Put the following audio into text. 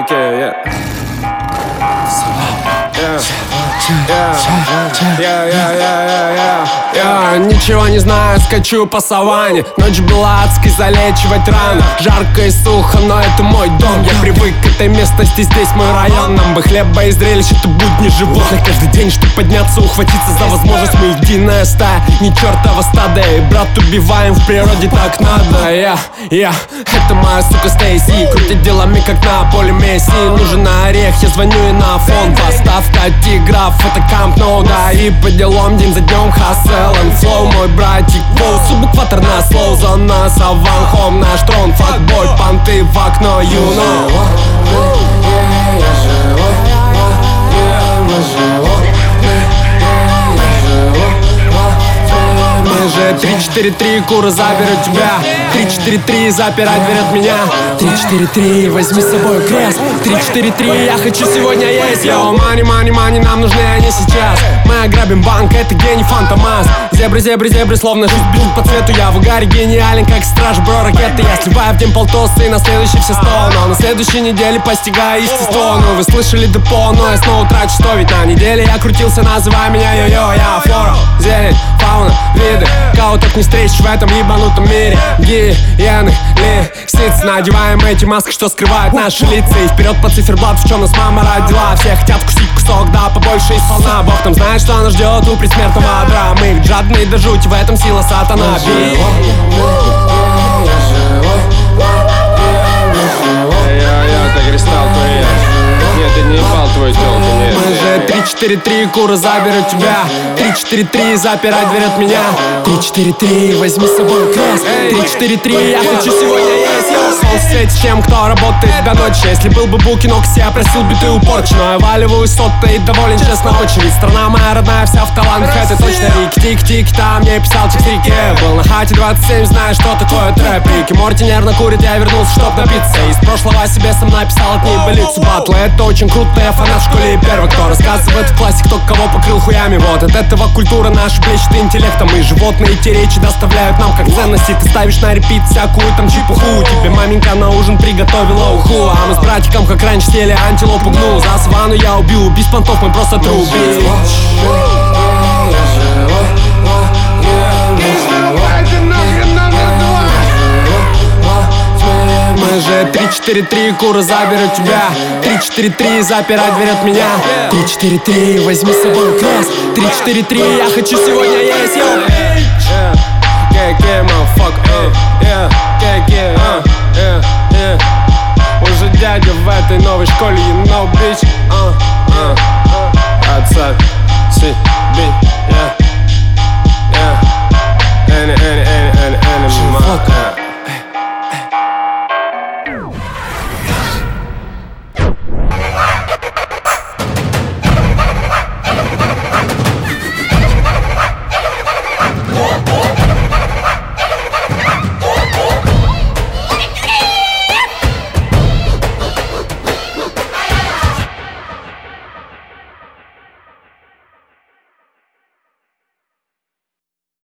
Я ничего не знаю, скачу по саванне. Ночь была адской, залечивать раны. Жарко и сухо, но это мой дом. Я привык к этой местности, здесь мой район. Нам бы хлеба и зрелищ, это будни животных. Каждый день, чтоб подняться, ухватиться за возможность. Мы единая стая, не чертова стада. И брат, убиваем в природе, так надо. Это моя сука Стейси. Крутит делами, как на поле Месси. Нужен орех, я звоню и на фон. Поставка тигра, фотокамп, ноу, да. И по делам день за днем hustle and flow. Мой братик Воу, субэкватор на слоу. За нас, Аван Хом, наш трон. Факбой, понты в окно, you know. Мы же 3-4-3, кура, заберу тебя. 3-4-3, запирать дверь от меня. 3-4-3, возьми с собой крест. 3-4-3, я хочу сегодня есть. Йоу, мани, мани, мани, нам нужны они сейчас. Мы ограбим банк, это гений Фантомас. Зебры, зебры, зебры, словно жизнь бьют по цвету. Я в угаре гениален, как страж, бро, ракеты. Я сливаю в день полтоста и на следующий все 100. Но на следующей неделе постигаю естество. Ну вы слышали депо, но я снова трачу 100. Ведь на неделе я крутился, называй меня йо-йо. Я флора, зелень, фауна, виды. Кого так не встретишь в этом ебанутом мире. Гиены, лисицы. Надеваем эти маски, что скрывают наши лица. И вперед по циферблату, в чем нас мама родила. Все хотят кусить кусок, да, побольше и сполна. Бог там знает, что нас ждет у предсмертного адра. Мы их жадные до жути, в этом сила сатана. Ты кристалл, то я. Нет, ты не ебал твой тёлку, нет. Мы же 3-4-3, кура, заберу тебя. 3-4-3, запирать дверь от меня. 3-4-3, возьми с собой крест. 3-4-3, я хочу сегодня есть. Солнце светит тем, кто работает до ночи. Если был бы Букинокс, я просил биты упорчи. Но я валиваю сотто и доволен, честно, очередь. Страна моя родная, вся в талантах, это точно Рик. Тик-тик, там я писал тик-тики. Был на хате 27, знаешь, что такое трэп. Рики Морти нервно курит, я вернулся, чтоб напиться. Из прошлого себе сам написал от небылицу. Батлы, это очень круто, я фанат в школе и первый. Кто рассказывает в классе, кто кого покрыл хуями. Вот от этого культура наша блещет интеллектом. И животные эти речи доставляют нам как ценности. Ты ставишь на репит всякую там чепуху. Тебе маменька на ужин приготовила уху. А мы с братиком как раньше съели антилопу гну. За саванну я убил, без понтов мы просто труби. Мы же 3-4-3, кура, заберу тебя. 3-4-3, запирать дверь от меня. 3-4-3, возьми с собой крест. 3-4-3, я хочу сегодня есть. Уже дядя в этой новой школе, you know, bitch.